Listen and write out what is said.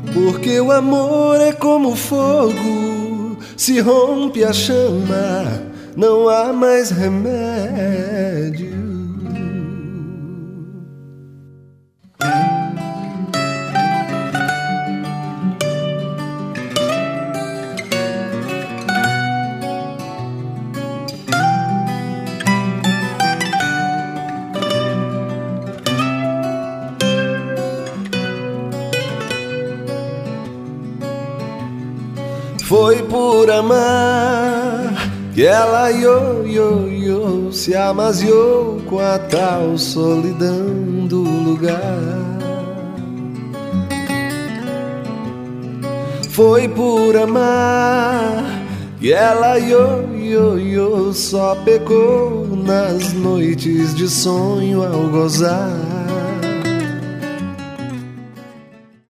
Porque o amor é como fogo, se rompe a chama, não há mais remédio. Foi por amar que ela se amaziou com a tal solidão do lugar. Foi por amar que ela só pecou nas noites de sonho ao gozar.